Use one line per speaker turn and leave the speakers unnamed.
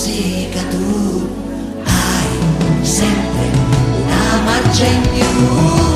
musica tu hai sempre una marcia in più.